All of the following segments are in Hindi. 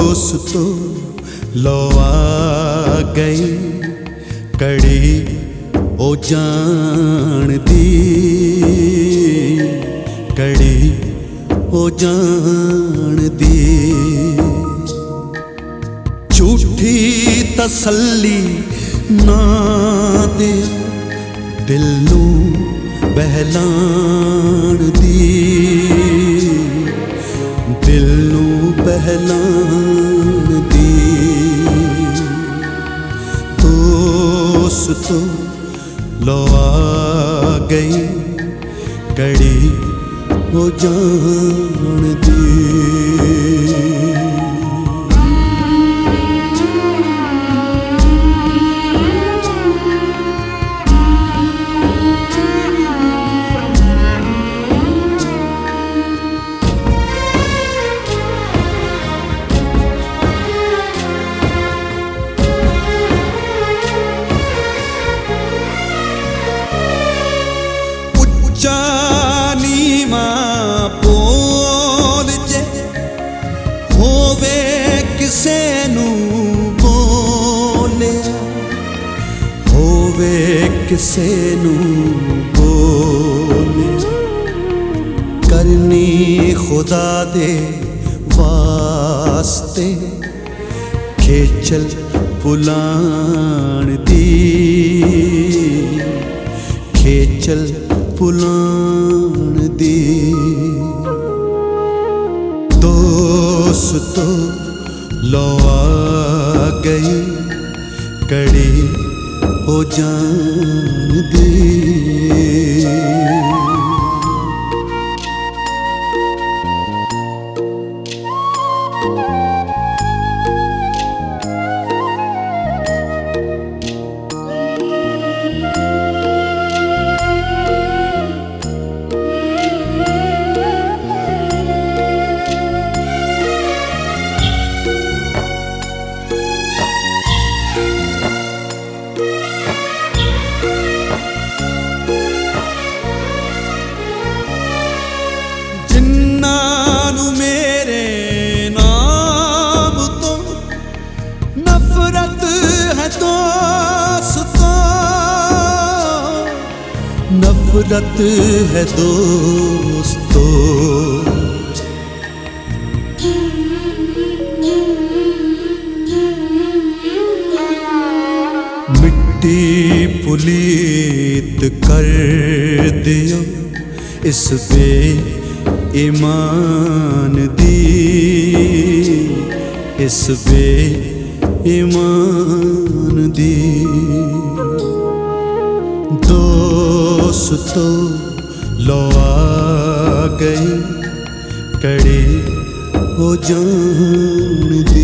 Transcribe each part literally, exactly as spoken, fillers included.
दोस्तों लो आ गई कड़ी ओ जान दी, कड़ी ओ जान दी। झूठी तसल्ली ना दे दिल नू बहलान दी, दिल नू बहलान दी। दोस्तों लो आ गई कड़ी ओ जान दी। जानी मां बोल जे होवे किसे नू बोले, होवे किसे नू बोले। करनी खुदा दे वास्ते खेचल पुलान दी, खेचल पुलान दी। दोस्तों लो आ गई कड़ी ओ जान दी। नफरत है दोस्तों, नफरत है दोस्तों। मिट्टी पुलीत कर दियो इस बे ईमान दी, इस बे ईमान दी। दोस्तों लो आ गई कड़ी ओ जान दी।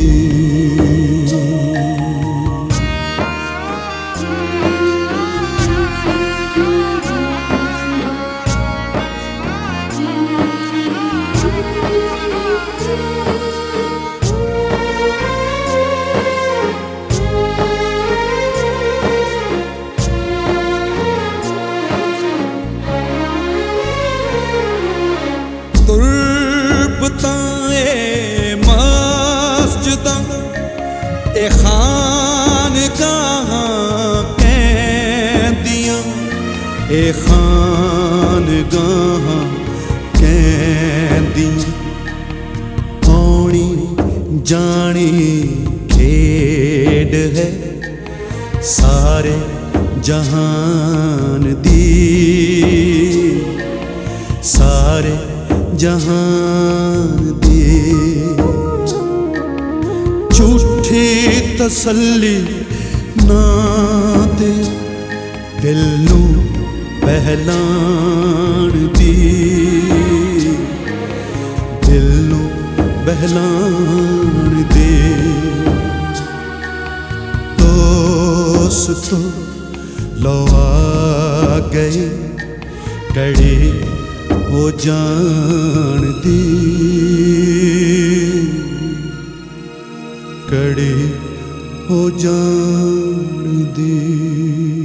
मस्जिद ए खानगाहां कहंदियां, ए खानगाहां कहंदियां। औनी जानी खेड है सारे जहान दी, सारे जहान दी। झूठी तसल्ली ना दे दिल नू बहलान दी, दिल नू बहलान दे। दोस्तों लो आ गई कड़ी ओ जान दी, कड़ी ओ जान दी।